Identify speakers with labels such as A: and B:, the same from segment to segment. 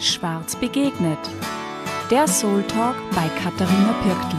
A: Schwarz begegnet. Der Soul Talk bei Katharina Pirktl.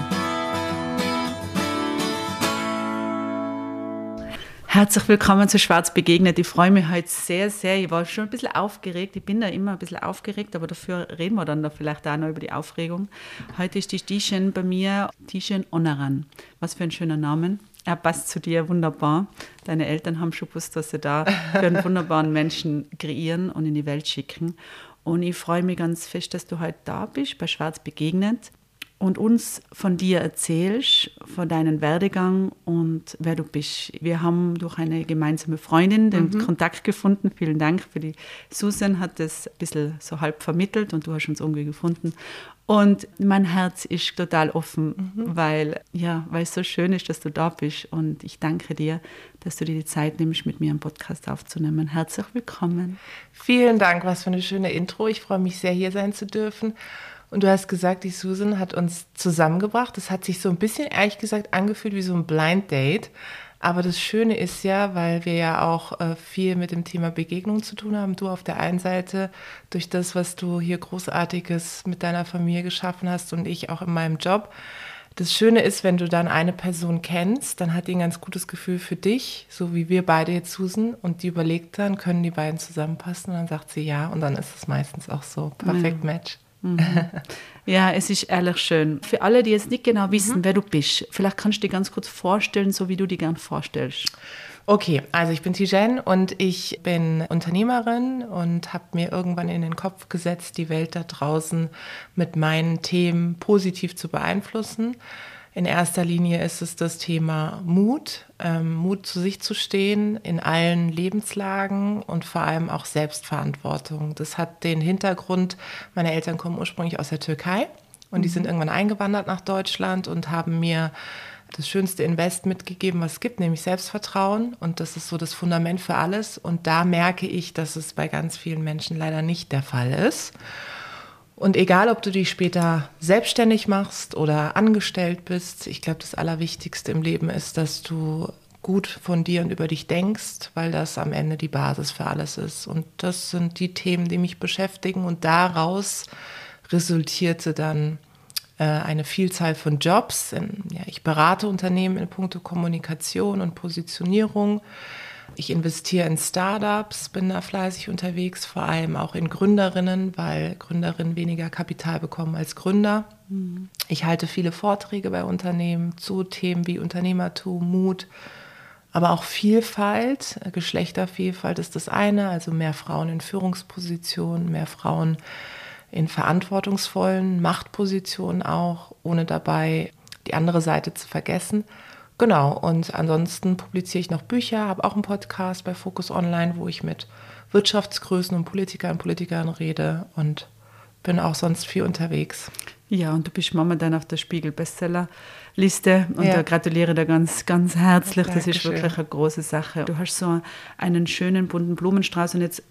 A: Herzlich willkommen zu Schwarz begegnet. Ich freue mich heute sehr, sehr. Ich war schon ein bisschen aufgeregt. Ich bin da immer ein bisschen aufgeregt, aber dafür reden wir dann da vielleicht auch noch über die Aufregung. Heute ist die Tishan bei mir, Tishan Onaran. Was für ein schöner Name. Er passt zu dir wunderbar. Deine Eltern haben schon gewusst, was sie da für einen wunderbaren Menschen kreieren und in die Welt schicken. Und ich freue mich ganz fest, dass du heute da bist, bei Schwarz begegnet und uns von dir erzählst, von deinem Werdegang und wer du bist. Wir haben durch eine gemeinsame Freundin den Kontakt gefunden. Vielen Dank für die Susan, hat das ein bisschen so halb vermittelt und du hast uns irgendwie gefunden. Und mein Herz ist total offen, weil es so schön ist, dass du da bist. Und ich danke dir, dass du dir die Zeit nimmst, mit mir einen Podcast aufzunehmen. Herzlich willkommen.
B: Vielen Dank, was für eine schöne Intro. Ich freue mich sehr, hier sein zu dürfen. Und du hast gesagt, die Susan hat uns zusammengebracht. Das hat sich so ein bisschen, ehrlich gesagt, angefühlt wie so ein Blind Date. Aber das Schöne ist ja, weil wir ja auch viel mit dem Thema Begegnung zu tun haben. Du auf der einen Seite durch das, was du hier Großartiges mit deiner Familie geschaffen hast und ich auch in meinem Job. Das Schöne ist, wenn du dann eine Person kennst, dann hat die ein ganz gutes Gefühl für dich, so wie wir beide jetzt, Susan. Und die überlegt dann, können die beiden zusammenpassen? Und dann sagt sie ja. Und dann ist es meistens auch so. Perfect Match.
A: Ja, es ist ehrlich schön. Für alle, die jetzt nicht genau wissen, wer du bist, vielleicht kannst du dir ganz kurz vorstellen, so wie du dich gern vorstellst.
B: Okay, also ich bin Tishan und ich bin Unternehmerin und habe mir irgendwann in den Kopf gesetzt, die Welt da draußen mit meinen Themen positiv zu beeinflussen. In erster Linie ist es das Thema Mut, Mut zu sich zu stehen in allen Lebenslagen und vor allem auch Selbstverantwortung. Das hat den Hintergrund, meine Eltern kommen ursprünglich aus der Türkei und die sind irgendwann eingewandert nach Deutschland und haben mir das schönste Invest mitgegeben, was es gibt, nämlich Selbstvertrauen. Und das ist so das Fundament für alles. Und da merke ich, dass es bei ganz vielen Menschen leider nicht der Fall ist. Und egal, ob du dich später selbstständig machst oder angestellt bist, ich glaube, das Allerwichtigste im Leben ist, dass du gut von dir und über dich denkst, weil das am Ende die Basis für alles ist. Und das sind die Themen, die mich beschäftigen. Und daraus resultierte dann eine Vielzahl von Jobs. Ich berate Unternehmen in puncto Kommunikation und Positionierung. Ich investiere in Startups, bin da fleißig unterwegs, vor allem auch in Gründerinnen, weil Gründerinnen weniger Kapital bekommen als Gründer. Ich halte viele Vorträge bei Unternehmen zu Themen wie Unternehmertum, Mut, aber auch Vielfalt. Geschlechtervielfalt ist das eine, also mehr Frauen in Führungspositionen, mehr Frauen in verantwortungsvollen Machtpositionen auch, ohne dabei die andere Seite zu vergessen. Genau, und ansonsten publiziere ich noch Bücher, habe auch einen Podcast bei Focus Online, wo ich mit Wirtschaftsgrößen und Politikern und Politikerinnen rede und bin auch sonst viel unterwegs.
A: Ja, und du bist momentan auf der Spiegel-Bestseller-Liste und da gratuliere dir ganz, ganz herzlich. Das ist wirklich eine große Sache. Du hast so einen schönen bunten Blumenstrauß und jetzt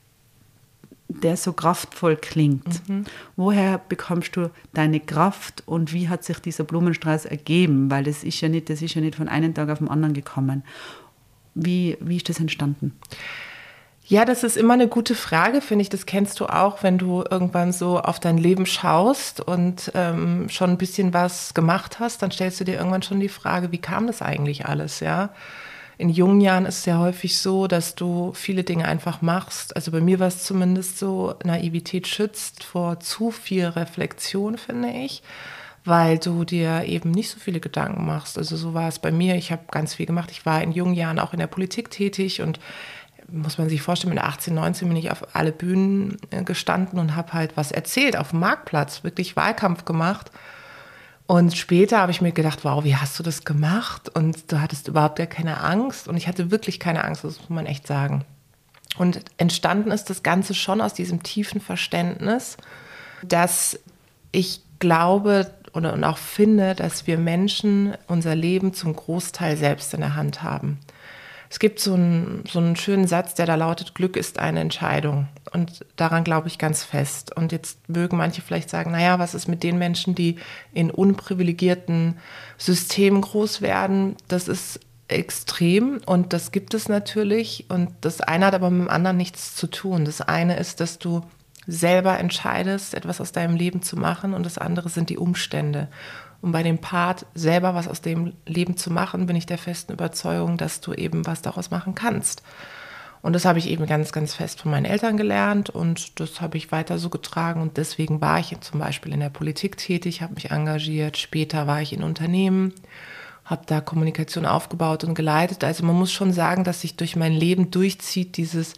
A: der so kraftvoll klingt. Woher bekommst du deine Kraft und wie hat sich dieser Blumenstrauß ergeben? Weil das ist ja nicht von einem Tag auf den anderen gekommen. Wie ist das entstanden?
B: Ja, das ist immer eine gute Frage, finde ich. Das kennst du auch, wenn du irgendwann so auf dein Leben schaust und schon ein bisschen was gemacht hast, dann stellst du dir irgendwann schon die Frage, wie kam das eigentlich alles, ja? In jungen Jahren ist es ja häufig so, dass du viele Dinge einfach machst. Also bei mir war es zumindest so, Naivität schützt vor zu viel Reflexion, finde ich, weil du dir eben nicht so viele Gedanken machst. Also so war es bei mir. Ich habe ganz viel gemacht. Ich war in jungen Jahren auch in der Politik tätig und muss man sich vorstellen, mit 18, 19 bin ich auf alle Bühnen gestanden und habe halt was erzählt auf dem Marktplatz, wirklich Wahlkampf gemacht. Und später habe ich mir gedacht, wow, wie hast du das gemacht? Und du hattest überhaupt gar keine Angst. Und ich hatte wirklich keine Angst, das muss man echt sagen. Und entstanden ist das Ganze schon aus diesem tiefen Verständnis, dass ich glaube und auch finde, dass wir Menschen unser Leben zum Großteil selbst in der Hand haben. Es gibt so einen schönen Satz, der da lautet, Glück ist eine Entscheidung. Und daran glaube ich ganz fest. Und jetzt mögen manche vielleicht sagen, naja, was ist mit den Menschen, die in unprivilegierten Systemen groß werden? Das ist extrem und das gibt es natürlich. Und das eine hat aber mit dem anderen nichts zu tun. Das eine ist, dass du selber entscheidest, etwas aus deinem Leben zu machen und das andere sind die Umstände. Und bei dem Part, selber was aus dem Leben zu machen, bin ich der festen Überzeugung, dass du eben was daraus machen kannst. Und das habe ich eben ganz, ganz fest von meinen Eltern gelernt und das habe ich weiter so getragen. Und deswegen war ich zum Beispiel in der Politik tätig, habe mich engagiert. Später war ich in Unternehmen, habe da Kommunikation aufgebaut und geleitet. Also man muss schon sagen, dass sich durch mein Leben durchzieht, dieses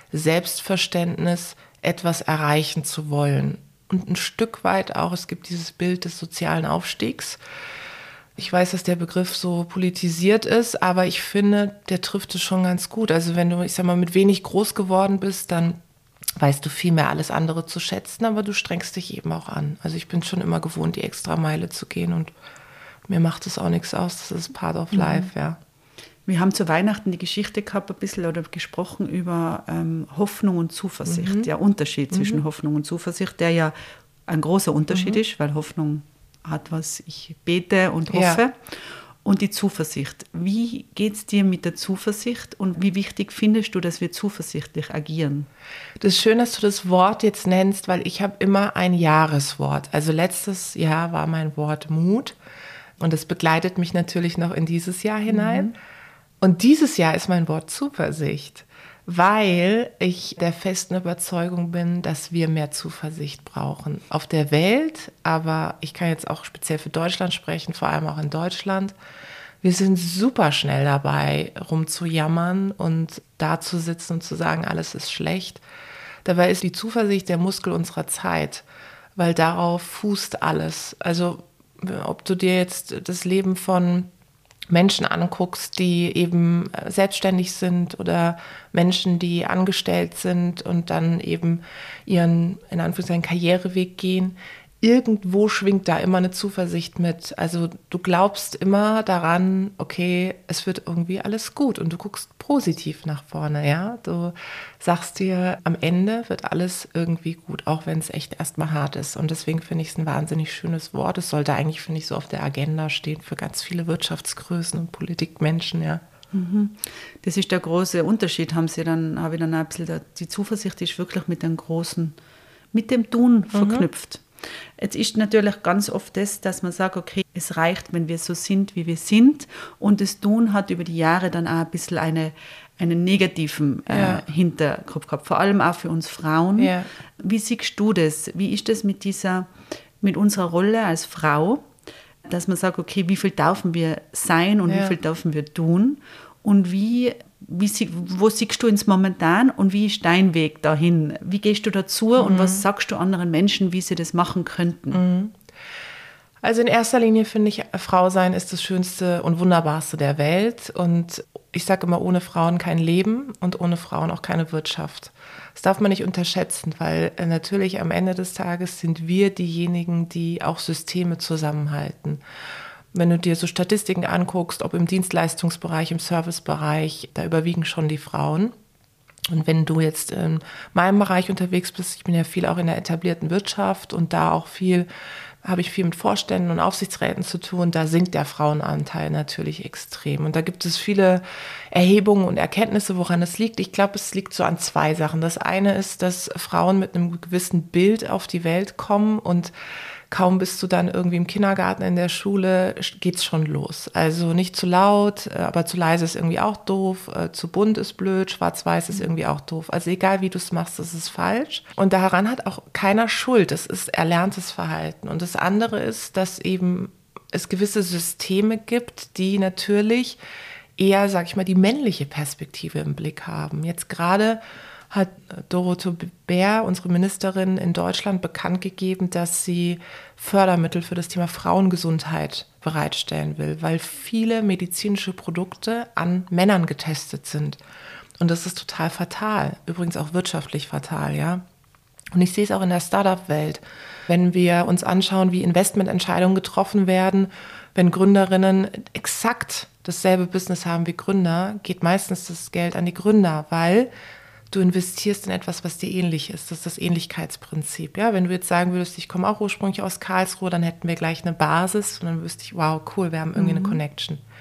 B: Selbstverständnis, etwas erreichen zu wollen. Und ein Stück weit auch, es gibt dieses Bild des sozialen Aufstiegs. Ich weiß, dass der Begriff so politisiert ist, aber ich finde, der trifft es schon ganz gut. Also wenn du, ich sag mal, mit wenig groß geworden bist, dann weißt du viel mehr alles andere zu schätzen, aber du strengst dich eben auch an. Also ich bin schon immer gewohnt, die Extrameile zu gehen und mir macht es auch nichts aus. Das ist part of life, ja.
A: Wir haben zu Weihnachten die Geschichte gehabt, ein bisschen oder gesprochen über Hoffnung und Zuversicht. Der Unterschied zwischen Hoffnung und Zuversicht, der ja ein großer Unterschied ist, weil Hoffnung hat was, ich bete und hoffe. Ja. Und die Zuversicht. Wie geht es dir mit der Zuversicht und wie wichtig findest du, dass wir zuversichtlich agieren?
B: Das ist schön, dass du das Wort jetzt nennst, weil ich habe immer ein Jahreswort. Also letztes Jahr war mein Wort Mut und das begleitet mich natürlich noch in dieses Jahr hinein. Und dieses Jahr ist mein Wort Zuversicht, weil ich der festen Überzeugung bin, dass wir mehr Zuversicht brauchen. Auf der Welt, aber ich kann jetzt auch speziell für Deutschland sprechen, vor allem auch in Deutschland. Wir sind super schnell dabei, rumzujammern und da zu sitzen und zu sagen, alles ist schlecht. Dabei ist die Zuversicht der Muskel unserer Zeit, weil darauf fußt alles. Also ob du dir jetzt das Leben von Menschen anguckst, die eben selbstständig sind oder Menschen, die angestellt sind und dann eben ihren, in Anführungszeichen, Karriereweg gehen, irgendwo schwingt da immer eine Zuversicht mit. Also du glaubst immer daran, okay, es wird irgendwie alles gut und du guckst positiv nach vorne, ja. Du sagst dir, am Ende wird alles irgendwie gut, auch wenn es echt erstmal hart ist. Und deswegen finde ich es ein wahnsinnig schönes Wort. Es sollte eigentlich, finde ich, so auf der Agenda stehen für ganz viele Wirtschaftsgrößen und Politikmenschen, ja.
A: Das ist der große Unterschied, habe ich dann ein bisschen, die Zuversicht ist wirklich mit dem Tun verknüpft. Jetzt ist natürlich ganz oft das, dass man sagt, okay, es reicht, wenn wir so sind, wie wir sind. Und das Tun hat über die Jahre dann auch ein bisschen einen negativen Hinterkopf gehabt, vor allem auch für uns Frauen. Ja. Wie siehst du das? Wie ist das mit unserer Rolle als Frau, dass man sagt, okay, wie viel dürfen wir sein und wie viel dürfen wir tun? Und wo siehst du uns momentan und wie ist dein Weg dahin? Wie gehst du dazu und was sagst du anderen Menschen, wie sie das machen könnten?
B: Also in erster Linie finde ich, Frau sein ist das Schönste und Wunderbarste der Welt. Und ich sage immer, ohne Frauen kein Leben und ohne Frauen auch keine Wirtschaft. Das darf man nicht unterschätzen, weil natürlich am Ende des Tages sind wir diejenigen, die auch Systeme zusammenhalten. Wenn du dir so Statistiken anguckst, ob im Dienstleistungsbereich, im Servicebereich, da überwiegen schon die Frauen. Und wenn du jetzt in meinem Bereich unterwegs bist, ich bin ja viel auch in der etablierten Wirtschaft und da auch habe ich viel mit Vorständen und Aufsichtsräten zu tun, da sinkt der Frauenanteil natürlich extrem. Und da gibt es viele Erhebungen und Erkenntnisse, woran es liegt. Ich glaube, es liegt so an zwei Sachen. Das eine ist, dass Frauen mit einem gewissen Bild auf die Welt kommen und kaum bist du dann irgendwie im Kindergarten, in der Schule, geht's schon los. Also nicht zu laut, aber zu leise ist irgendwie auch doof, zu bunt ist blöd, schwarz-weiß ist irgendwie auch doof. Also egal, wie du es machst, das ist falsch. Und daran hat auch keiner Schuld. Das ist erlerntes Verhalten. Und das andere ist, dass eben es gewisse Systeme gibt, die natürlich eher, sag ich mal, die männliche Perspektive im Blick haben. Jetzt gerade hat Dorothee Bär, unsere Ministerin in Deutschland, bekannt gegeben, dass sie Fördermittel für das Thema Frauengesundheit bereitstellen will, weil viele medizinische Produkte an Männern getestet sind. Und das ist total fatal, übrigens auch wirtschaftlich fatal, ja. Und ich sehe es auch in der Startup-Welt. Wenn wir uns anschauen, wie Investmententscheidungen getroffen werden, wenn Gründerinnen exakt dasselbe Business haben wie Gründer, geht meistens das Geld an die Gründer, weil du investierst in etwas, was dir ähnlich ist. Das ist das Ähnlichkeitsprinzip. Ja, wenn du jetzt sagen würdest, ich komme auch ursprünglich aus Karlsruhe, dann hätten wir gleich eine Basis und dann wüsste ich, wow, cool, wir haben irgendwie eine Connection.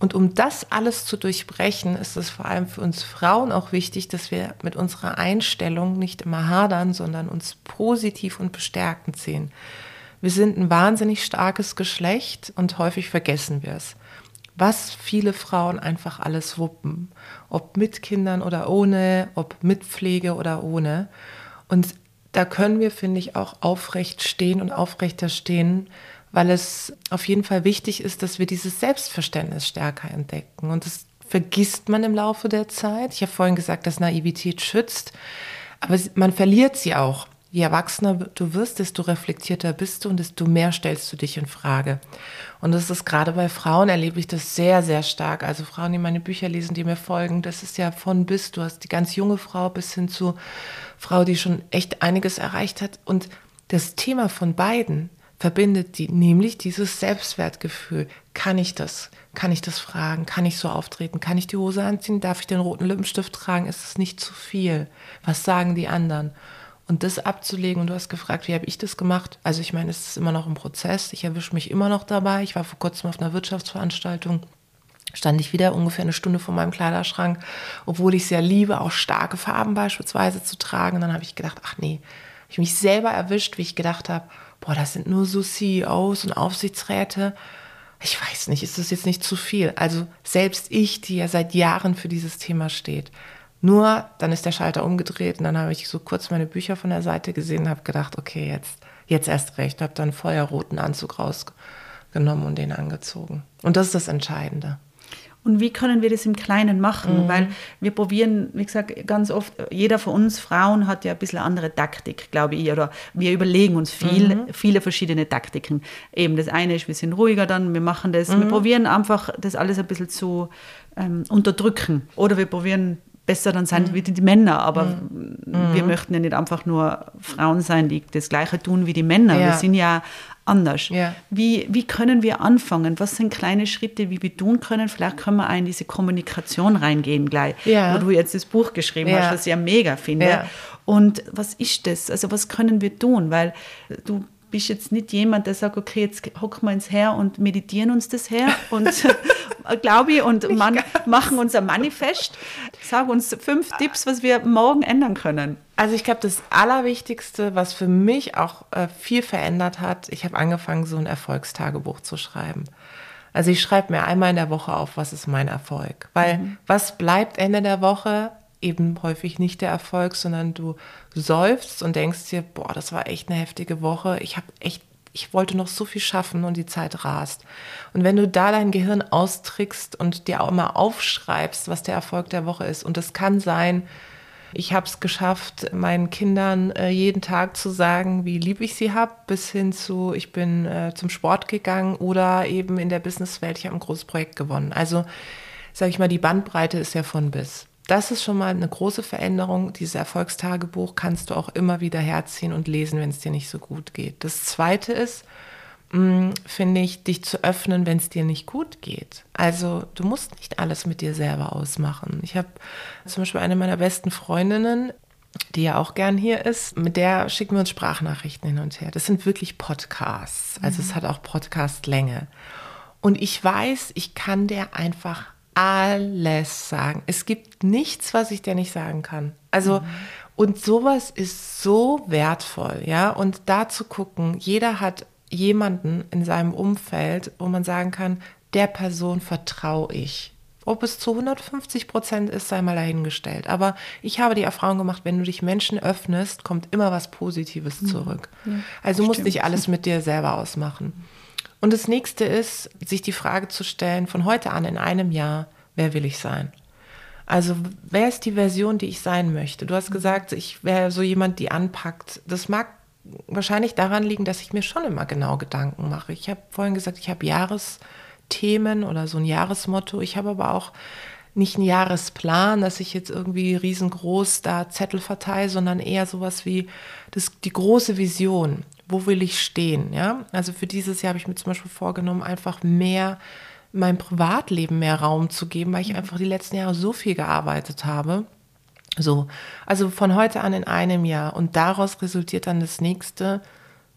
B: Und um das alles zu durchbrechen, ist es vor allem für uns Frauen auch wichtig, dass wir mit unserer Einstellung nicht immer hadern, sondern uns positiv und bestärkend sehen. Wir sind ein wahnsinnig starkes Geschlecht und häufig vergessen wir es. Was viele Frauen einfach alles wuppen, ob mit Kindern oder ohne, ob mit Pflege oder ohne. Und da können wir, finde ich, auch aufrecht stehen und aufrechter stehen, weil es auf jeden Fall wichtig ist, dass wir dieses Selbstverständnis stärker entdecken. Und das vergisst man im Laufe der Zeit. Ich habe vorhin gesagt, dass Naivität schützt, aber man verliert sie auch. Je erwachsener du wirst, desto reflektierter bist du und desto mehr stellst du dich in Frage. Und das ist gerade bei Frauen, erlebe ich das sehr, sehr stark. Also Frauen, die meine Bücher lesen, die mir folgen, das ist ja von bis. Du hast die ganz junge Frau bis hin zu Frau, die schon echt einiges erreicht hat. Und das Thema von beiden verbindet die, nämlich dieses Selbstwertgefühl. Kann ich das? Kann ich das fragen? Kann ich so auftreten? Kann ich die Hose anziehen? Darf ich den roten Lippenstift tragen? Ist es nicht zu viel? Was sagen die anderen? Und das abzulegen, und du hast gefragt, wie habe ich das gemacht? Also ich meine, es ist immer noch ein Prozess. Ich erwische mich immer noch dabei. Ich war vor kurzem auf einer Wirtschaftsveranstaltung, stand ich wieder ungefähr eine Stunde vor meinem Kleiderschrank, obwohl ich es ja liebe, auch starke Farben beispielsweise zu tragen. Und dann habe ich gedacht, ach nee, habe ich mich selber erwischt, wie ich gedacht habe, boah, das sind nur so CEOs und Aufsichtsräte. Ich weiß nicht, ist das jetzt nicht zu viel? Also selbst ich, die ja seit Jahren für dieses Thema steht. Nur, dann ist der Schalter umgedreht und dann habe ich so kurz meine Bücher von der Seite gesehen und habe gedacht, okay, jetzt erst recht. Habe dann einen feuerroten Anzug rausgenommen und den angezogen. Und das ist das Entscheidende.
A: Und wie können wir das im Kleinen machen? Weil wir probieren, wie gesagt, ganz oft, jeder von uns Frauen hat ja ein bisschen andere Taktik, glaube ich, oder wir überlegen uns viele verschiedene Taktiken. Eben das eine ist, wir sind ruhiger dann, wir machen das, wir probieren einfach das alles ein bisschen zu unterdrücken. Oder wir probieren besser dann sein wie die Männer, aber wir möchten ja nicht einfach nur Frauen sein, die das Gleiche tun wie die Männer.
B: Ja.
A: Wir sind ja anders.
B: Ja.
A: Wie können wir anfangen? Was sind kleine Schritte, wie wir tun können? Vielleicht können wir auch in diese Kommunikation reingehen gleich, wo du jetzt das Buch geschrieben hast, was ich ja mega finde. Ja. Und was ist das? Also was können wir tun? Weil du bist jetzt nicht jemand, der sagt, okay, jetzt hocken wir ins her und meditieren uns das her und glaube ich, und machen unser Manifest. Sag uns 5 Tipps, was wir morgen ändern können.
B: Also ich glaube, das Allerwichtigste, was für mich auch viel verändert hat, ich habe angefangen, so ein Erfolgstagebuch zu schreiben. Also ich schreibe mir einmal in der Woche auf, was ist mein Erfolg. Weil was bleibt Ende der Woche? Eben häufig nicht der Erfolg, sondern du seufzt und denkst dir, boah, das war echt eine heftige Woche. Ich wollte noch so viel schaffen und die Zeit rast. Und wenn du da dein Gehirn austrickst und dir auch mal aufschreibst, was der Erfolg der Woche ist, und das kann sein, ich habe es geschafft, meinen Kindern jeden Tag zu sagen, wie lieb ich sie habe, bis hin zu, ich bin zum Sport gegangen oder eben in der Businesswelt, ich habe ein großes Projekt gewonnen. Also, sage ich mal, die Bandbreite ist ja von bis. Das ist schon mal eine große Veränderung. Dieses Erfolgstagebuch kannst du auch immer wieder herziehen und lesen, wenn es dir nicht so gut geht. Das Zweite ist, finde ich, dich zu öffnen, wenn es dir nicht gut geht. Also du musst nicht alles mit dir selber ausmachen. Ich habe zum Beispiel eine meiner besten Freundinnen, die ja auch gern hier ist, mit der schicken wir uns Sprachnachrichten hin und her. Das sind wirklich Podcasts. Also es hat auch Podcast-Länge. Und ich weiß, ich kann der einfach alles sagen. Es gibt nichts, was ich dir nicht sagen kann. Also, und sowas ist so wertvoll, ja. Und da zu gucken, jeder hat jemanden in seinem Umfeld, wo man sagen kann, der Person vertraue ich. Ob es zu 150% ist, sei mal dahingestellt. Aber ich habe die Erfahrung gemacht, wenn du dich Menschen öffnest, kommt immer was Positives zurück. Ja, also du musst nicht alles mit dir selber ausmachen. Und das Nächste ist, sich die Frage zu stellen, von heute an in einem Jahr, wer will ich sein? Also wer ist die Version, die ich sein möchte? Du hast gesagt, ich wäre so jemand, die anpackt. Das mag wahrscheinlich daran liegen, dass ich mir schon immer genau Gedanken mache. Ich habe vorhin gesagt, ich habe Jahresthemen oder so ein Jahresmotto. Ich habe aber auch nicht einen Jahresplan, dass ich jetzt irgendwie riesengroß da Zettel verteile, sondern eher sowas wie die große Vision. Wo will ich stehen? Ja? Also für dieses Jahr habe ich mir zum Beispiel vorgenommen, einfach mehr meinem Privatleben mehr Raum zu geben, weil ich einfach die letzten Jahre so viel gearbeitet habe. So, also von heute an in einem Jahr. Und daraus resultiert dann das Nächste,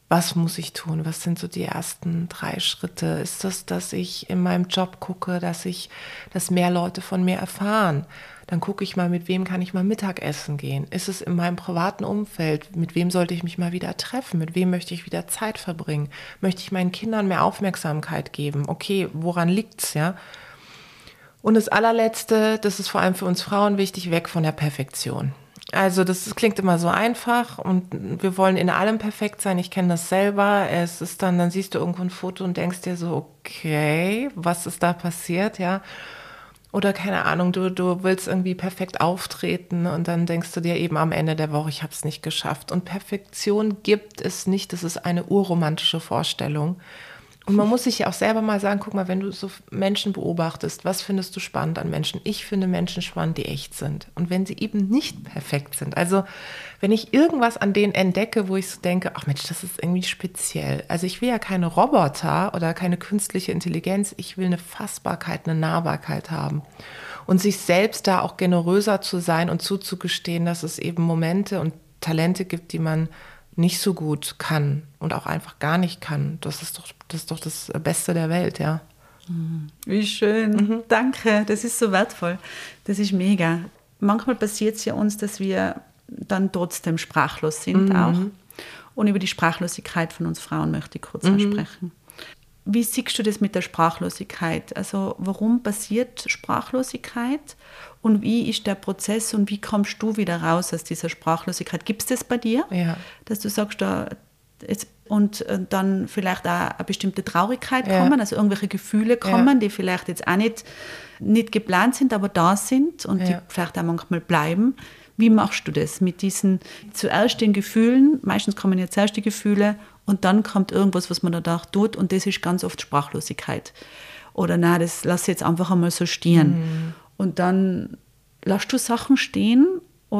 B: Was muss ich tun? Was sind so die ersten 3 Schritte? Ist das, dass ich in meinem Job gucke, dass mehr Leute von mir erfahren? Dann gucke ich mal, mit wem kann ich mal Mittagessen gehen? Ist es in meinem privaten Umfeld? Mit wem sollte ich mich mal wieder treffen? Mit wem möchte ich wieder Zeit verbringen? Möchte ich meinen Kindern mehr Aufmerksamkeit geben? Okay, woran liegt's, ja? Und das allerletzte, das ist vor allem für uns Frauen wichtig, weg von der Perfektion. Also das klingt immer so einfach und wir wollen in allem perfekt sein. Ich kenne das selber. Es ist dann siehst du irgendwo ein Foto und denkst dir so, okay, was ist da passiert, ja? Oder keine Ahnung, du willst irgendwie perfekt auftreten und dann denkst du dir eben am Ende der Woche, ich habe es nicht geschafft. Und Perfektion gibt es nicht, das ist eine urromantische Vorstellung. Und man muss sich ja auch selber mal sagen, guck mal, wenn du so Menschen beobachtest, was findest du spannend an Menschen? Ich finde Menschen spannend, die echt sind. Und wenn sie eben nicht perfekt sind, also wenn ich irgendwas an denen entdecke, wo ich so denke, ach Mensch, das ist irgendwie speziell. Also ich will ja keine Roboter oder keine künstliche Intelligenz, ich will eine Fassbarkeit, eine Nahbarkeit haben. Und sich selbst da auch generöser zu sein und zuzugestehen, dass es eben Momente und Talente gibt, die man nicht so gut kann und auch einfach gar nicht kann. Das ist doch das Beste der Welt, ja.
A: Wie schön. Danke, das ist so wertvoll. Das ist mega. Manchmal passiert es ja uns, dass wir dann trotzdem sprachlos sind auch. Und über die Sprachlosigkeit von uns Frauen möchte ich kurz sprechen. Wie siehst du das mit der Sprachlosigkeit? Also warum passiert Sprachlosigkeit und wie ist der Prozess und wie kommst du wieder raus aus dieser Sprachlosigkeit? Gibt es das bei dir, dass du sagst, und dann vielleicht auch eine bestimmte Traurigkeit kommen, also irgendwelche Gefühle kommen, die vielleicht jetzt auch nicht geplant sind, aber da sind und die vielleicht auch manchmal bleiben. Wie machst du das mit diesen zuerst den Gefühlen? Meistens kommen ja zuerst die Gefühle und dann kommt irgendwas, was man danach tut und das ist ganz oft Sprachlosigkeit. Oder nein, das lass ich jetzt einfach einmal so stehen. Und dann lässt du Sachen stehen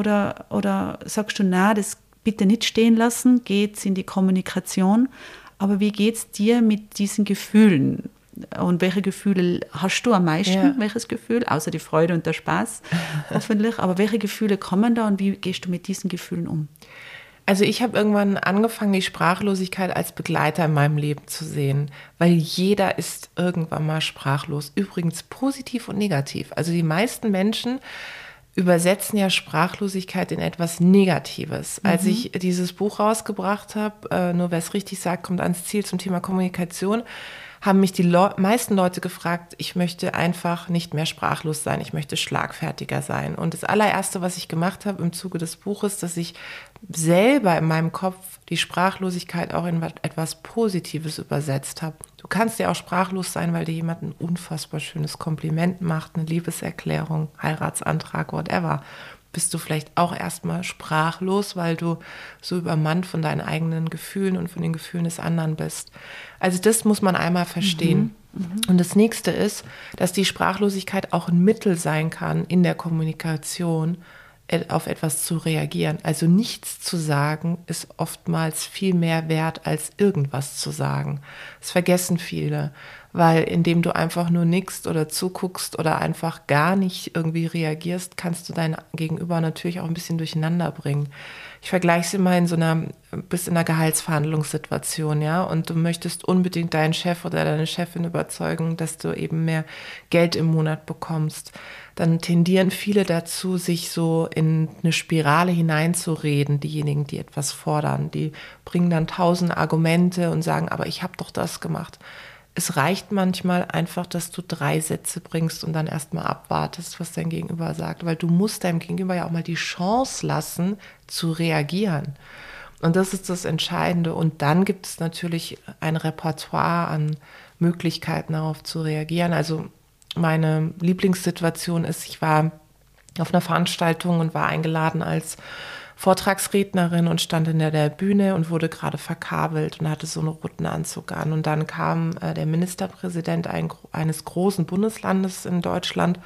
A: oder sagst du, nein, das bitte nicht stehen lassen, geht's in die Kommunikation. Aber wie geht's dir mit diesen Gefühlen? Und welche Gefühle hast du am meisten? Welches Gefühl? Außer die Freude und der Spaß, hoffentlich. Aber welche Gefühle kommen da und wie gehst du mit diesen Gefühlen um?
B: Also ich habe irgendwann angefangen, die Sprachlosigkeit als Begleiter in meinem Leben zu sehen, weil jeder ist irgendwann mal sprachlos. Übrigens positiv und negativ. Also die meisten Menschen übersetzen ja Sprachlosigkeit in etwas Negatives. Als ich dieses Buch rausgebracht habe, nur wer es richtig sagt, kommt ans Ziel zum Thema Kommunikation, haben mich die meisten Leute gefragt, ich möchte einfach nicht mehr sprachlos sein, ich möchte schlagfertiger sein. Und das allererste, was ich gemacht habe im Zuge des Buches, dass ich selber in meinem Kopf die Sprachlosigkeit auch in etwas Positives übersetzt habe. Du kannst ja auch sprachlos sein, weil dir jemand ein unfassbar schönes Kompliment macht, eine Liebeserklärung, Heiratsantrag, whatever. Bist du vielleicht auch erstmal sprachlos, weil du so übermannt von deinen eigenen Gefühlen und von den Gefühlen des anderen bist. Also das muss man einmal verstehen. Und das nächste ist, dass die Sprachlosigkeit auch ein Mittel sein kann, in der Kommunikation auf etwas zu reagieren. Also nichts zu sagen ist oftmals viel mehr wert, als irgendwas zu sagen. Das vergessen viele, weil indem du einfach nur nickst oder zuguckst oder einfach gar nicht irgendwie reagierst, kannst du dein Gegenüber natürlich auch ein bisschen durcheinander bringen. Ich vergleiche es immer bist in einer Gehaltsverhandlungssituation, ja, und du möchtest unbedingt deinen Chef oder deine Chefin überzeugen, dass du eben mehr Geld im Monat bekommst. Dann tendieren viele dazu, sich so in eine Spirale hineinzureden, diejenigen, die etwas fordern. Die bringen dann 1000 Argumente und sagen, aber ich habe doch das gemacht. Es reicht manchmal einfach, dass du 3 Sätze bringst und dann erstmal abwartest, was dein Gegenüber sagt. Weil du musst deinem Gegenüber ja auch mal die Chance lassen, zu reagieren. Und das ist das Entscheidende. Und dann gibt es natürlich ein Repertoire an Möglichkeiten, darauf zu reagieren. Also meine Lieblingssituation ist, ich war auf einer Veranstaltung und war eingeladen als Vortragsrednerin und stand in der Bühne und wurde gerade verkabelt und hatte so einen roten Anzug an. Und dann kam der Ministerpräsident eines großen Bundeslandes in Deutschland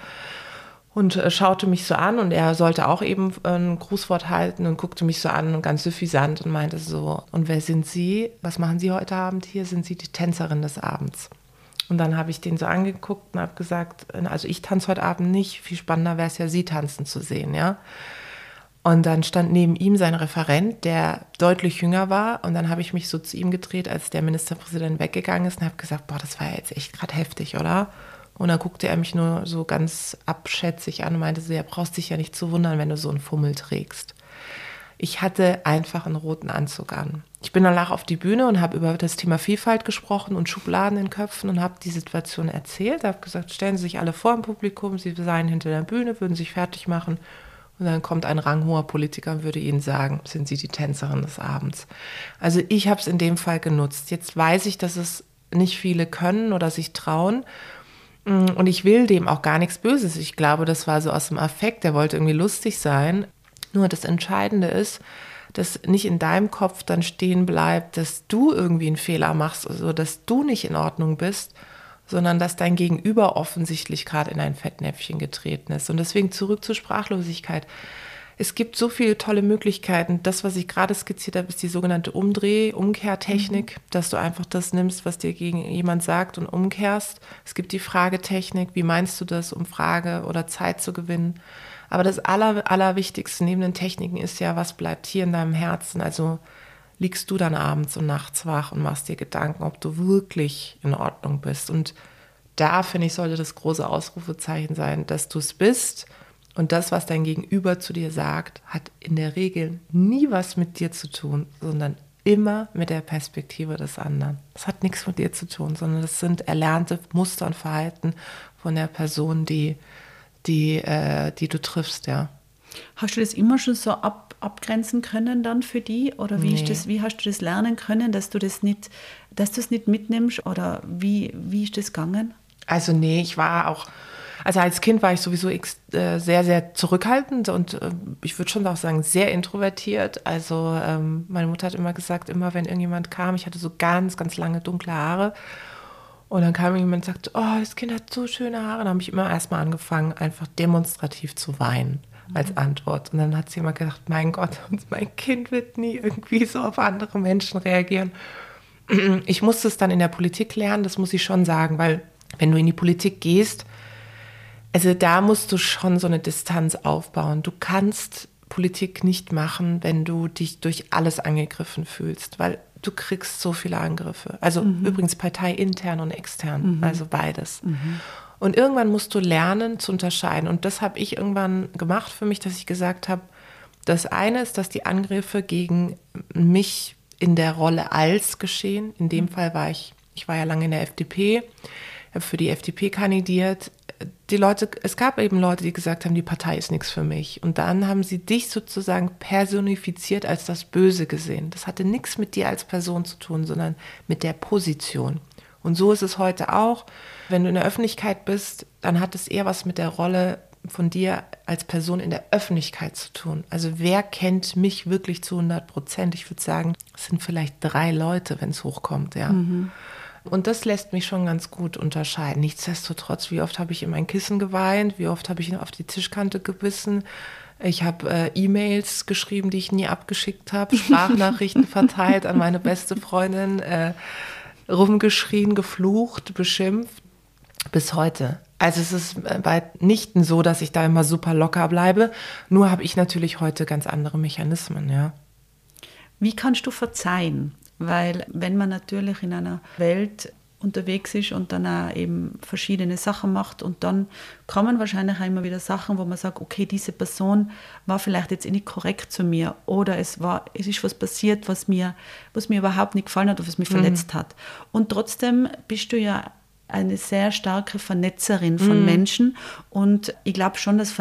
B: und schaute mich so an und er sollte auch eben ein Grußwort halten und guckte mich so an und ganz suffisant und meinte so, und wer sind Sie? Was machen Sie heute Abend hier? Sind Sie die Tänzerin des Abends? Und dann habe ich den so angeguckt und habe gesagt, also ich tanze heute Abend nicht, viel spannender wäre es ja, Sie tanzen zu sehen, ja. Und dann stand neben ihm sein Referent, der deutlich jünger war. Und dann habe ich mich so zu ihm gedreht, als der Ministerpräsident weggegangen ist und habe gesagt, boah, das war ja jetzt echt gerade heftig, oder? Und dann guckte er mich nur so ganz abschätzig an und meinte so, ja, brauchst dich ja nicht zu wundern, wenn du so einen Fummel trägst. Ich hatte einfach einen roten Anzug an. Ich bin danach auf die Bühne und habe über das Thema Vielfalt gesprochen und Schubladen in Köpfen und habe die Situation erzählt. Habe gesagt, stellen Sie sich alle vor im Publikum, Sie seien hinter der Bühne, würden sich fertig machen. Und dann kommt ein ranghoher Politiker und würde Ihnen sagen, sind Sie die Tänzerin des Abends. Also ich habe es in dem Fall genutzt. Jetzt weiß ich, dass es nicht viele können oder sich trauen. Und ich will dem auch gar nichts Böses. Ich glaube, das war so aus dem Affekt, der wollte irgendwie lustig sein. Nur das Entscheidende ist, dass nicht in deinem Kopf dann stehen bleibt, dass du irgendwie einen Fehler machst, also dass du nicht in Ordnung bist, sondern dass dein Gegenüber offensichtlich gerade in ein Fettnäpfchen getreten ist. Und deswegen zurück zur Sprachlosigkeit. Es gibt so viele tolle Möglichkeiten. Das, was ich gerade skizziert habe, ist die sogenannte Umkehrtechnik, dass du einfach das nimmst, was dir gegen jemand sagt und umkehrst. Es gibt die Fragetechnik, wie meinst du das, um Frage oder Zeit zu gewinnen. Aber das Allerwichtigste neben den Techniken ist ja, was bleibt hier in deinem Herzen. Also liegst du dann abends und nachts wach und machst dir Gedanken, ob du wirklich in Ordnung bist. Und da, finde ich, sollte das große Ausrufezeichen sein, dass du es bist. Und das, was dein Gegenüber zu dir sagt, hat in der Regel nie was mit dir zu tun, sondern immer mit der Perspektive des anderen. Das hat nichts mit dir zu tun, sondern das sind erlernte Muster und Verhalten von der Person, die du triffst, ja.
A: Hast du das immer schon so abgrenzen können dann für die? Oder wie hast du das lernen können, dass du es nicht mitnimmst? Oder wie ist das gegangen?
B: Also ich war auch, also als Kind war ich sowieso sehr, sehr zurückhaltend und ich würde schon auch sagen, sehr introvertiert. Also meine Mutter hat immer gesagt, immer wenn irgendjemand kam, ich hatte so ganz, ganz lange dunkle Haare. Und dann kam jemand und sagte, oh, das Kind hat so schöne Haare. Dann habe ich immer erstmal angefangen, einfach demonstrativ zu weinen als Antwort. Und dann hat sie immer gedacht, mein Gott, mein Kind wird nie irgendwie so auf andere Menschen reagieren. Ich musste es dann in der Politik lernen, das muss ich schon sagen, weil wenn du in die Politik gehst, also da musst du schon so eine Distanz aufbauen. Du kannst Politik nicht machen, wenn du dich durch alles angegriffen fühlst, weil du kriegst so viele Angriffe. Also übrigens parteiintern und extern, also beides. Und irgendwann musst du lernen zu unterscheiden. Und das habe ich irgendwann gemacht für mich, dass ich gesagt habe, das eine ist, dass die Angriffe gegen mich in der Rolle als geschehen. In dem Fall war ich war ja lange in der FDP, habe für die FDP kandidiert. Es gab eben Leute, die gesagt haben, die Partei ist nichts für mich. Und dann haben sie dich sozusagen personifiziert als das Böse gesehen. Das hatte nichts mit dir als Person zu tun, sondern mit der Position. Und so ist es heute auch. Wenn du in der Öffentlichkeit bist, dann hat es eher was mit der Rolle von dir als Person in der Öffentlichkeit zu tun. Also wer kennt mich wirklich zu 100%? Ich würde sagen, es sind vielleicht 3 Leute, wenn es hochkommt, ja. Und das lässt mich schon ganz gut unterscheiden. Nichtsdestotrotz, wie oft habe ich in mein Kissen geweint, wie oft habe ich auf die Tischkante gebissen. Ich habe E-Mails geschrieben, die ich nie abgeschickt habe, Sprachnachrichten verteilt an meine beste Freundin, rumgeschrien, geflucht, beschimpft, bis heute. Also es ist bei nichten so, dass ich da immer super locker bleibe. Nur habe ich natürlich heute ganz andere Mechanismen, ja.
A: Wie kannst du verzeihen? Weil wenn man natürlich in einer Welt unterwegs ist und dann auch eben verschiedene Sachen macht und dann kommen wahrscheinlich auch immer wieder Sachen, wo man sagt, okay, diese Person war vielleicht jetzt nicht korrekt zu mir oder es ist was passiert, was mir überhaupt nicht gefallen hat oder was mich verletzt hat. Und trotzdem bist du ja eine sehr starke Vernetzerin von Menschen und ich glaube schon, dass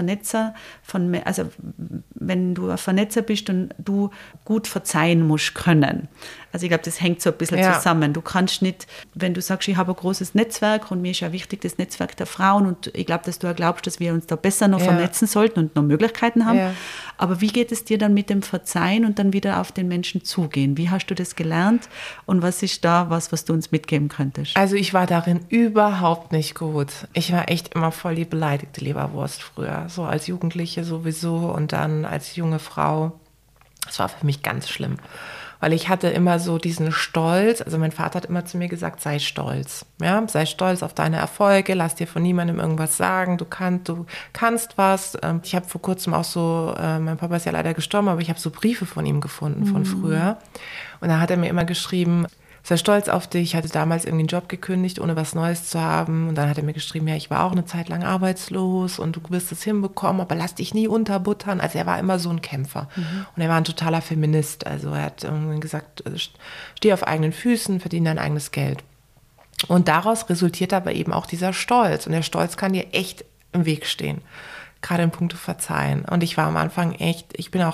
A: also wenn du ein Vernetzer bist und du gut verzeihen musst können. Also ich glaube, das hängt so ein bisschen zusammen. Du kannst nicht, wenn du sagst, ich habe ein großes Netzwerk und mir ist ja wichtig das Netzwerk der Frauen und ich glaube, dass du auch glaubst, dass wir uns da besser noch vernetzen sollten und noch Möglichkeiten haben. Ja. Aber wie geht es dir dann mit dem Verzeihen und dann wieder auf den Menschen zugehen? Wie hast du das gelernt und was ist da was du uns mitgeben könntest?
B: Also ich war darin überhaupt nicht gut. Ich war echt immer voll die beleidigte Leberwurst früher, so als Jugendliche sowieso und dann als junge Frau. Das war für mich ganz schlimm. weil ich hatte immer so diesen Stolz, also mein Vater hat immer zu mir gesagt, sei stolz, ja, sei stolz auf deine Erfolge, lass dir von niemandem irgendwas sagen, du kannst was. Ich habe vor kurzem auch so, mein Papa ist ja leider gestorben, aber ich habe so Briefe von ihm gefunden von früher und da hat er mir immer geschrieben, sei stolz auf dich. Ich hatte damals irgendwie einen Job gekündigt, ohne was Neues zu haben. Und dann hat er mir geschrieben, ja, ich war auch eine Zeit lang arbeitslos und du wirst es hinbekommen, aber lass dich nie unterbuttern. Also er war immer so ein Kämpfer. Und er war ein totaler Feminist. Also er hat irgendwie gesagt, steh auf eigenen Füßen, verdiene dein eigenes Geld. Und daraus resultiert aber eben auch dieser Stolz. Und der Stolz kann dir echt im Weg stehen. Gerade in puncto Verzeihen. Und ich war am Anfang ich bin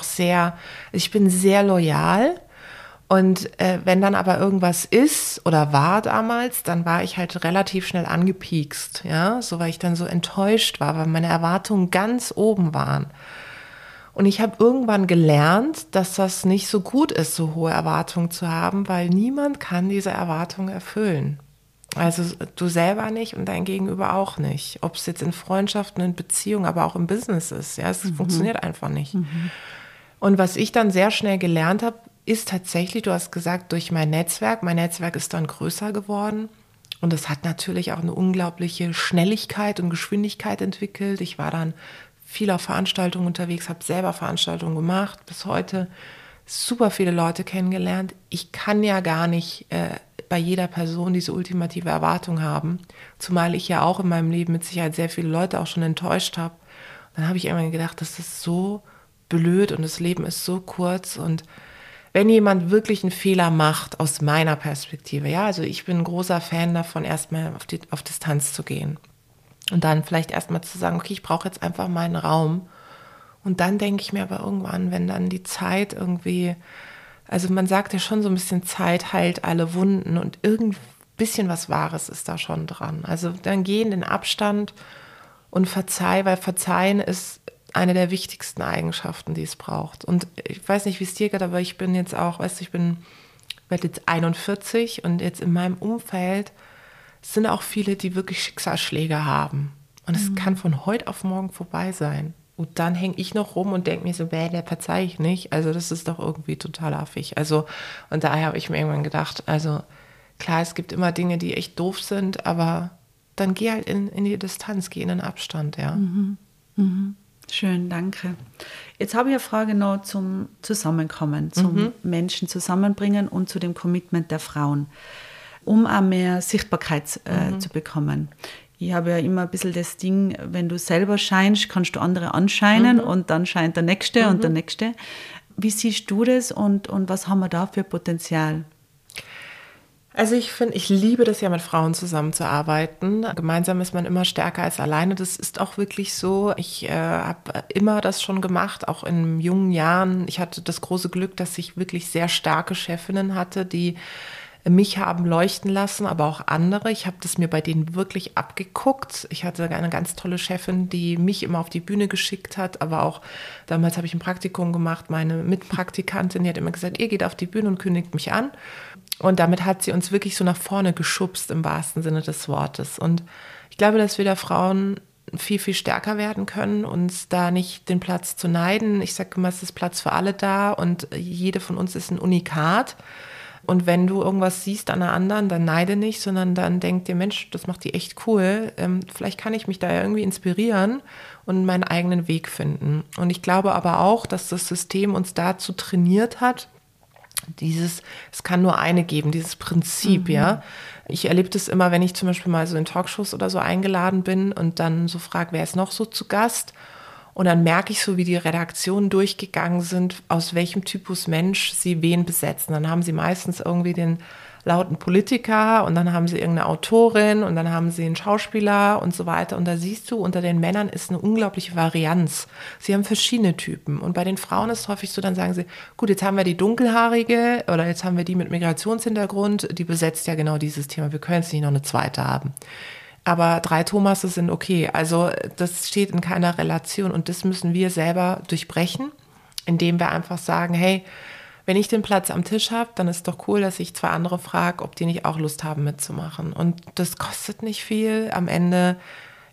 B: sehr loyal. Und wenn dann aber irgendwas ist oder war damals, dann war ich halt relativ schnell angepiekst, ja, so weil ich dann so enttäuscht war, weil meine Erwartungen ganz oben waren. Und ich habe irgendwann gelernt, dass das nicht so gut ist, so hohe Erwartungen zu haben, weil niemand kann diese Erwartungen erfüllen. Also du selber nicht und dein Gegenüber auch nicht. Ob es jetzt in Freundschaften, in Beziehungen, aber auch im Business ist, ja, es funktioniert einfach nicht. Und was ich dann sehr schnell gelernt habe, ist tatsächlich, du hast gesagt, durch mein Netzwerk. Mein Netzwerk ist dann größer geworden und es hat natürlich auch eine unglaubliche Schnelligkeit und Geschwindigkeit entwickelt. Ich war dann viel auf Veranstaltungen unterwegs, habe selber Veranstaltungen gemacht, bis heute super viele Leute kennengelernt. Ich kann ja gar nicht bei jeder Person diese ultimative Erwartung haben, zumal ich ja auch in meinem Leben mit Sicherheit sehr viele Leute auch schon enttäuscht habe. Dann habe ich irgendwann gedacht, das ist so blöd und das Leben ist so kurz und wenn jemand wirklich einen Fehler macht, aus meiner Perspektive, ja, also ich bin ein großer Fan davon, erstmal auf Distanz zu gehen. Und dann vielleicht erstmal zu sagen, okay, ich brauche jetzt einfach meinen Raum. Und dann denke ich mir aber irgendwann, wenn dann die Zeit irgendwie, also man sagt ja schon so ein bisschen, Zeit heilt alle Wunden und irgend bisschen was Wahres ist da schon dran. Also dann geh in den Abstand und verzeih, weil Verzeihen ist eine der wichtigsten Eigenschaften, die es braucht. Und ich weiß nicht, wie es dir geht, aber ich bin jetzt auch, weißt du, werde jetzt 41 und jetzt in meinem Umfeld sind auch viele, die wirklich Schicksalsschläge haben. Und es kann von heute auf morgen vorbei sein. Und dann hänge ich noch rum und denke mir so, der verzeihe ich nicht. Also das ist doch irgendwie total affig. Also, und daher habe ich mir irgendwann gedacht, also klar, es gibt immer Dinge, die echt doof sind, aber dann geh halt in die Distanz, geh in den Abstand, ja.
A: Schön, danke. Jetzt habe ich eine Frage noch zum Zusammenkommen, zum Menschen zusammenbringen und zu dem Commitment der Frauen, um auch mehr Sichtbarkeit zu bekommen. Ich habe ja immer ein bisschen das Ding, wenn du selber scheinst, kannst du andere anscheinen und dann scheint der Nächste und der Nächste. Wie siehst du das und was haben wir da für Potenzial?
B: Also ich liebe das ja, mit Frauen zusammenzuarbeiten. Gemeinsam ist man immer stärker als alleine. Das ist auch wirklich so. Ich habe immer das schon gemacht, auch in jungen Jahren. Ich hatte das große Glück, dass ich wirklich sehr starke Chefinnen hatte, die mich haben leuchten lassen, aber auch andere. Ich habe das mir bei denen wirklich abgeguckt. Ich hatte eine ganz tolle Chefin, die mich immer auf die Bühne geschickt hat, aber auch damals habe ich ein Praktikum gemacht. Meine Mitpraktikantin, die hat immer gesagt, ihr geht auf die Bühne und kündigt mich an. Und damit hat sie uns wirklich so nach vorne geschubst im wahrsten Sinne des Wortes. Und ich glaube, dass wir da Frauen viel, viel stärker werden können, uns da nicht den Platz zu neiden. Ich sage immer, es ist Platz für alle da und jede von uns ist ein Unikat. Und wenn du irgendwas siehst an einer anderen, dann neide nicht, sondern dann denk dir, Mensch, das macht die echt cool. Vielleicht kann ich mich da irgendwie inspirieren und meinen eigenen Weg finden. Und ich glaube aber auch, dass das System uns dazu trainiert hat, es kann nur eine geben, dieses Prinzip, ja. Ich erlebe das immer, wenn ich zum Beispiel mal so in Talkshows oder so eingeladen bin und dann so frage, wer ist noch so zu Gast? Und dann merke ich so, wie die Redaktionen durchgegangen sind, aus welchem Typus Mensch sie wen besetzen. Dann haben sie meistens irgendwie den lauten Politiker und dann haben sie irgendeine Autorin und dann haben sie einen Schauspieler und so weiter. Und da siehst du, unter den Männern ist eine unglaubliche Varianz. Sie haben verschiedene Typen. Und bei den Frauen ist es häufig so, dann sagen sie, gut, jetzt haben wir die Dunkelhaarige oder jetzt haben wir die mit Migrationshintergrund, die besetzt ja genau dieses Thema. Wir können jetzt nicht noch eine zweite haben. Aber 3 Thomasse sind okay. Also das steht in keiner Relation und das müssen wir selber durchbrechen, indem wir einfach sagen, hey, wenn ich den Platz am Tisch habe, dann ist doch cool, dass ich 2 andere frage, ob die nicht auch Lust haben mitzumachen. Und das kostet nicht viel. Am Ende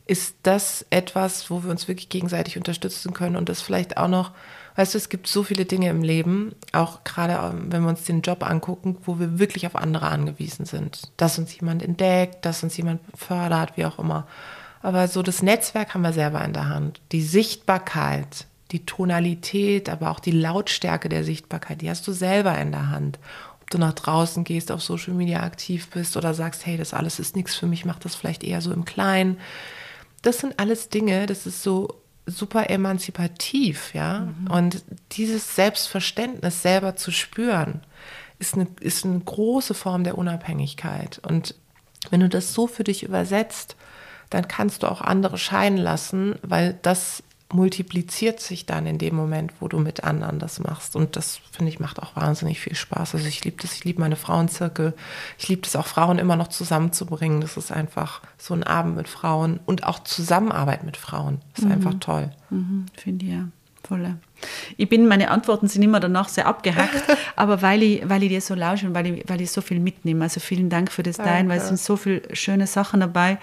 B: ist das etwas, wo wir uns wirklich gegenseitig unterstützen können und das vielleicht auch noch, weißt du, es gibt so viele Dinge im Leben, auch gerade wenn wir uns den Job angucken, wo wir wirklich auf andere angewiesen sind. Dass uns jemand entdeckt, dass uns jemand fördert, wie auch immer. Aber so das Netzwerk haben wir selber in der Hand. Die Sichtbarkeit, die Tonalität, aber auch die Lautstärke der Sichtbarkeit, die hast du selber in der Hand. Ob du nach draußen gehst, auf Social Media aktiv bist oder sagst, hey, das alles ist nichts für mich, mach das vielleicht eher so im Kleinen. Das sind alles Dinge, das ist so super emanzipativ, ja. Und dieses Selbstverständnis selber zu spüren, ist eine große Form der Unabhängigkeit. Und wenn du das so für dich übersetzt, dann kannst du auch andere scheinen lassen, weil das multipliziert sich dann in dem Moment, wo du mit anderen das machst. Und das, finde ich, macht auch wahnsinnig viel Spaß. Also ich liebe das, ich liebe meine Frauenzirkel. Ich liebe es auch, Frauen immer noch zusammenzubringen. Das ist einfach so ein Abend mit Frauen und auch Zusammenarbeit mit Frauen. Das ist einfach toll.
A: Finde ich ja. Voll. Meine Antworten sind immer danach sehr abgehackt, aber weil ich dir so lausche und weil ich so viel mitnehme. Also vielen Dank für das Teilen, weil es sind so viele schöne Sachen dabei,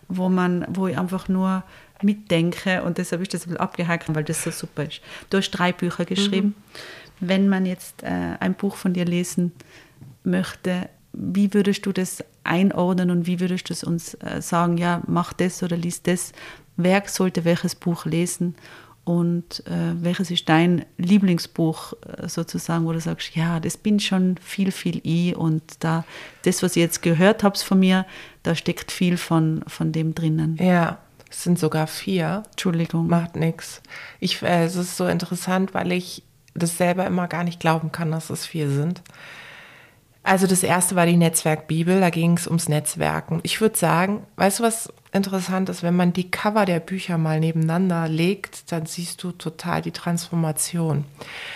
A: wo ich einfach nur mitdenke und deshalb ist das ein bisschen abgehackt, weil das so super ist. Du hast 3 Bücher geschrieben. Wenn man jetzt ein Buch von dir lesen möchte, wie würdest du das einordnen und wie würdest du es uns sagen, ja, mach das oder lies das? Wer sollte welches Buch lesen? Und welches ist dein Lieblingsbuch sozusagen, wo du sagst, ja, das bin schon viel ich und das, was ich jetzt gehört habe von mir, da steckt viel von dem drinnen.
B: Ja, es sind sogar 4.
A: Entschuldigung.
B: Macht nichts. Es ist so interessant, weil ich das selber immer gar nicht glauben kann, dass es 4 sind. Also das erste war die Netzwerkbibel, da ging es ums Netzwerken. Ich würde sagen, weißt du, was interessant ist, wenn man die Cover der Bücher mal nebeneinander legt, dann siehst du total die Transformation.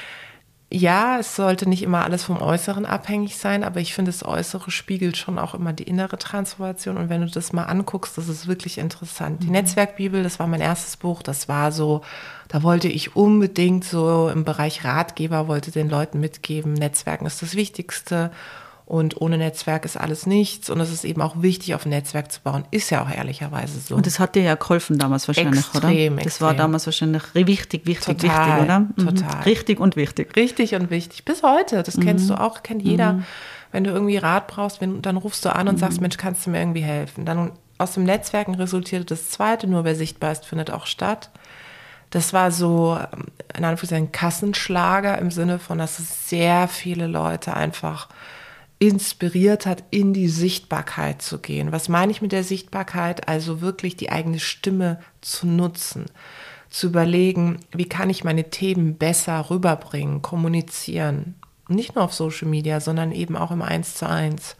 B: Ja, es sollte nicht immer alles vom Äußeren abhängig sein, aber ich finde, das Äußere spiegelt schon auch immer die innere Transformation. Und wenn du das mal anguckst, das ist wirklich interessant. Die Netzwerkbibel, das war mein erstes Buch, das war so, da wollte ich unbedingt so im Bereich Ratgeber, wollte den Leuten mitgeben, Netzwerken ist das Wichtigste. Und ohne Netzwerk ist alles nichts. Und es ist eben auch wichtig, auf ein Netzwerk zu bauen. Ist ja auch ehrlicherweise so.
A: Und das hat dir ja geholfen damals wahrscheinlich,
B: extrem,
A: oder? Das war damals wahrscheinlich wichtig,
B: total,
A: oder?
B: Total.
A: Richtig und wichtig.
B: Richtig und wichtig. Bis heute. Das kennst du auch, kennt jeder. Wenn du irgendwie Rat brauchst, dann rufst du an und sagst, Mensch, kannst du mir irgendwie helfen? Dann aus dem Netzwerken resultierte das zweite, nur wer sichtbar ist, findet auch statt. Das war so, in Anführungszeichen, ein Kassenschlager im Sinne von, dass es sehr viele Leute einfach inspiriert hat, in die Sichtbarkeit zu gehen. Was meine ich mit der Sichtbarkeit? Also wirklich die eigene Stimme zu nutzen, zu überlegen, wie kann ich meine Themen besser rüberbringen, kommunizieren. Nicht nur auf Social Media, sondern eben auch im 1:1.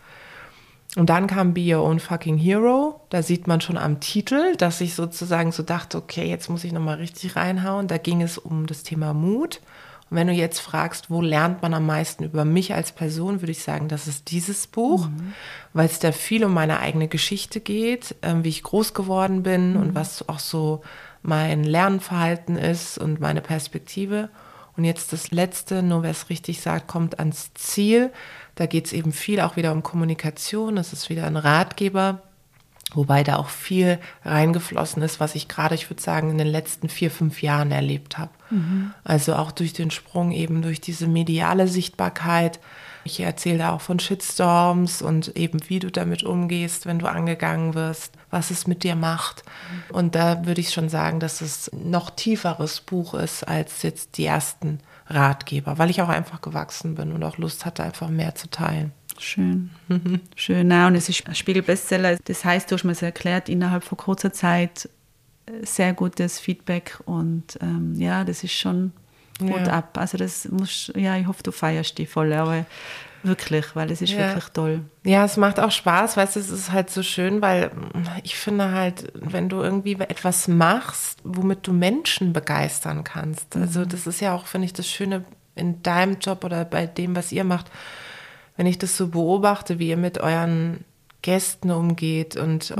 B: Und dann kam Be Your Own Fucking Hero. Da sieht man schon am Titel, dass ich sozusagen so dachte, okay, jetzt muss ich nochmal richtig reinhauen. Da ging es um das Thema Mut. Und wenn du jetzt fragst, wo lernt man am meisten über mich als Person, würde ich sagen, das ist dieses Buch, weil es da viel um meine eigene Geschichte geht, wie ich groß geworden bin und was auch so mein Lernverhalten ist und meine Perspektive. Und jetzt das Letzte, nur wer es richtig sagt, kommt ans Ziel. Da geht es eben viel auch wieder um Kommunikation. Das ist wieder ein Ratgeber, wobei da auch viel reingeflossen ist, was ich gerade, ich würde sagen, in den letzten 4-5 Jahren erlebt habe. Also auch durch den Sprung eben durch diese mediale Sichtbarkeit. Ich erzähle da auch von Shitstorms und eben, wie du damit umgehst, wenn du angegangen wirst, was es mit dir macht. Und da würde ich schon sagen, dass es ein noch tieferes Buch ist als jetzt die ersten Ratgeber, weil ich auch einfach gewachsen bin und auch Lust hatte, einfach mehr zu teilen.
A: Schön. Schön. Ja, und es ist ein Spiegel-Bestseller. Das heißt, du hast mir es erklärt, innerhalb von kurzer Zeit sehr gutes Feedback und ja, das ist schon gut ab. Also das muss, ja, ich hoffe, du feierst die voll, aber wirklich, weil es ist wirklich toll.
B: Ja, es macht auch Spaß, weißt du, es ist halt so schön, weil ich finde halt, wenn du irgendwie etwas machst, womit du Menschen begeistern kannst, also das ist ja auch, finde ich, das Schöne in deinem Job oder bei dem, was ihr macht, wenn ich das so beobachte, wie ihr mit euren Gästen umgeht und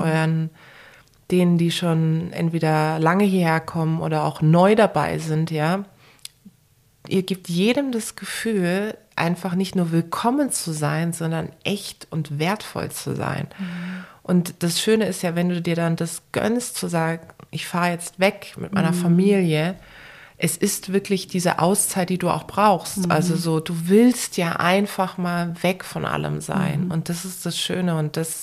B: denen, die schon entweder lange hierher kommen oder auch neu dabei sind, ja, ihr gebt jedem das Gefühl, einfach nicht nur willkommen zu sein, sondern echt und wertvoll zu sein. Und das Schöne ist ja, wenn du dir dann das gönnst, zu sagen, ich fahre jetzt weg mit meiner Familie, es ist wirklich diese Auszeit, die du auch brauchst. Also so, du willst ja einfach mal weg von allem sein. Und das ist das Schöne und das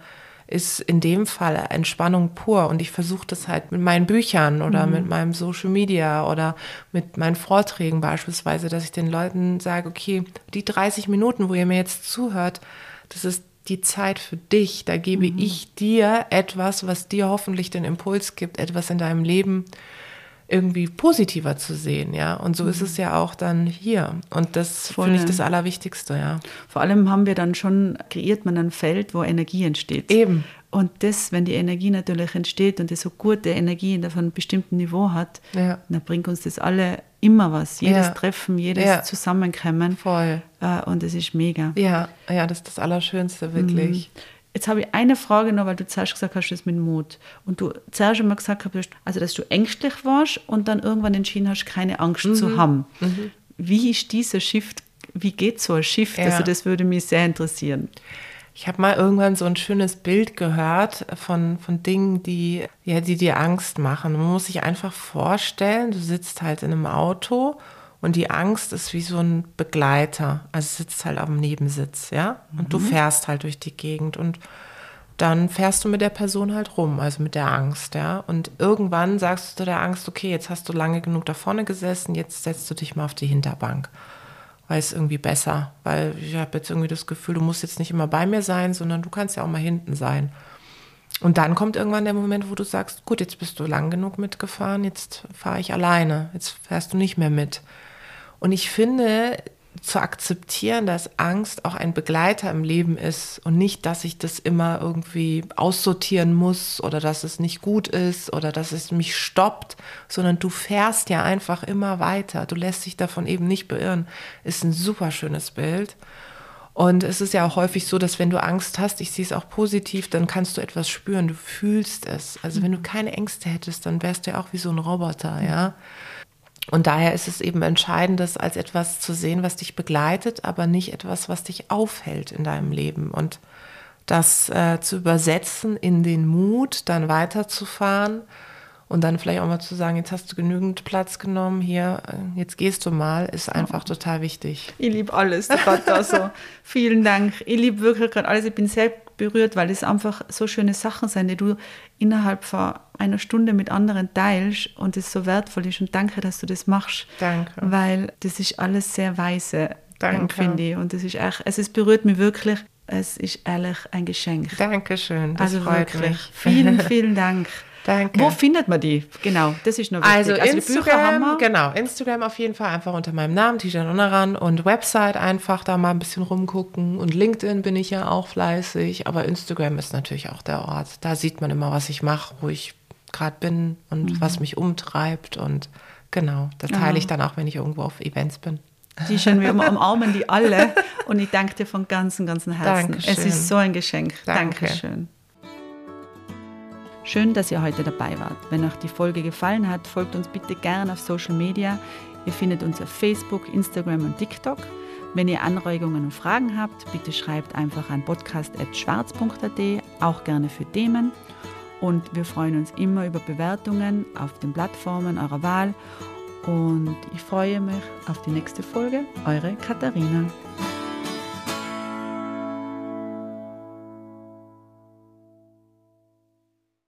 B: ist in dem Fall Entspannung pur. Und ich versuche das halt mit meinen Büchern oder mit meinem Social Media oder mit meinen Vorträgen beispielsweise, dass ich den Leuten sage, okay, die 30 Minuten, wo ihr mir jetzt zuhört, das ist die Zeit für dich. Da gebe ich dir etwas, was dir hoffentlich den Impuls gibt, etwas in deinem Leben irgendwie positiver zu sehen, ja. Und so ist es ja auch dann hier. Und das finde ich das Allerwichtigste, ja.
A: Vor allem haben wir dann schon, kreiert man ein Feld, wo Energie entsteht.
B: Eben.
A: Und das, wenn die Energie natürlich entsteht und das so gute Energie auf einem bestimmten Niveau hat, dann bringt uns das alle immer was. Jedes Treffen, jedes Zusammenkommen.
B: Voll.
A: Und das ist mega.
B: Ja, das ist das Allerschönste, wirklich.
A: Jetzt habe ich eine Frage noch, weil du zuerst gesagt hast, das mit Mut. Und du zuerst einmal gesagt hast, also dass du ängstlich warst und dann irgendwann entschieden hast, keine Angst zu haben. Wie ist dieser Shift, wie geht so ein Shift? Also das würde mich sehr interessieren.
B: Ich habe mal irgendwann so ein schönes Bild gehört von Dingen, die dir Angst machen. Man muss sich einfach vorstellen, du sitzt halt in einem Auto und die Angst ist wie so ein Begleiter. Also sitzt halt auf dem Nebensitz, ja? Und du fährst halt durch die Gegend und dann fährst du mit der Person halt rum, also mit der Angst, ja? Und irgendwann sagst du der Angst, okay, jetzt hast du lange genug da vorne gesessen, jetzt setzt du dich mal auf die Hinterbank. Weil es irgendwie besser, weil ich habe jetzt irgendwie das Gefühl, du musst jetzt nicht immer bei mir sein, sondern du kannst ja auch mal hinten sein. Und dann kommt irgendwann der Moment, wo du sagst, gut, jetzt bist du lang genug mitgefahren, jetzt fahre ich alleine, jetzt fährst du nicht mehr mit. Und ich finde, zu akzeptieren, dass Angst auch ein Begleiter im Leben ist und nicht, dass ich das immer irgendwie aussortieren muss oder dass es nicht gut ist oder dass es mich stoppt, sondern du fährst ja einfach immer weiter. Du lässt dich davon eben nicht beirren. Ist ein super schönes Bild. Und es ist ja auch häufig so, dass wenn du Angst hast, ich sehe es auch positiv, dann kannst du etwas spüren, du fühlst es. Also wenn du keine Ängste hättest, dann wärst du ja auch wie so ein Roboter, ja. Und daher ist es eben entscheidend, das als etwas zu sehen, was dich begleitet, aber nicht etwas, was dich aufhält in deinem Leben. Und das zu übersetzen in den Mut, dann weiterzufahren und dann vielleicht auch mal zu sagen, jetzt hast du genügend Platz genommen, hier, jetzt gehst du mal, ist einfach total wichtig.
A: Ich liebe alles, gerade so. Vielen Dank. Ich liebe wirklich gerade alles. Ich bin sehr berührt, weil es einfach so schöne Sachen sind, die du innerhalb von einer Stunde mit anderen teilst und es so wertvoll ist. Und danke, dass du das machst.
B: Danke.
A: Weil das ist alles sehr weise,
B: finde
A: ich. Und das ist echt, es berührt mich wirklich. Es ist ehrlich ein Geschenk.
B: Dankeschön, das
A: also
B: freut
A: wirklich.
B: mich.
A: Vielen, vielen Dank.
B: Danke.
A: Wo findet man die? Genau, das ist noch wichtig.
B: Also
A: die
B: Instagram,
A: Bücher haben wir.
B: genau, Instagram auf jeden Fall einfach unter meinem Namen, Tijan Onaran, und Website einfach da mal ein bisschen rumgucken und LinkedIn bin ich ja auch fleißig, aber Instagram ist natürlich auch der Ort. Da sieht man immer, was ich mache, wo ich gerade bin und was mich umtreibt und genau, das teile ich dann auch, wenn ich irgendwo auf Events bin.
A: Die schön, wir umarmen die alle und ich danke dir von ganzem Herzen.
B: Dankeschön.
A: Es ist so ein Geschenk.
B: Danke.
A: Dankeschön. Schön, dass ihr heute dabei wart. Wenn euch die Folge gefallen hat, folgt uns bitte gerne auf Social Media. Ihr findet uns auf Facebook, Instagram und TikTok. Wenn ihr Anregungen und Fragen habt, bitte schreibt einfach an podcast@schwarz.at, auch gerne für Themen. Und wir freuen uns immer über Bewertungen auf den Plattformen eurer Wahl. Und ich freue mich auf die nächste Folge. Eure Katharina.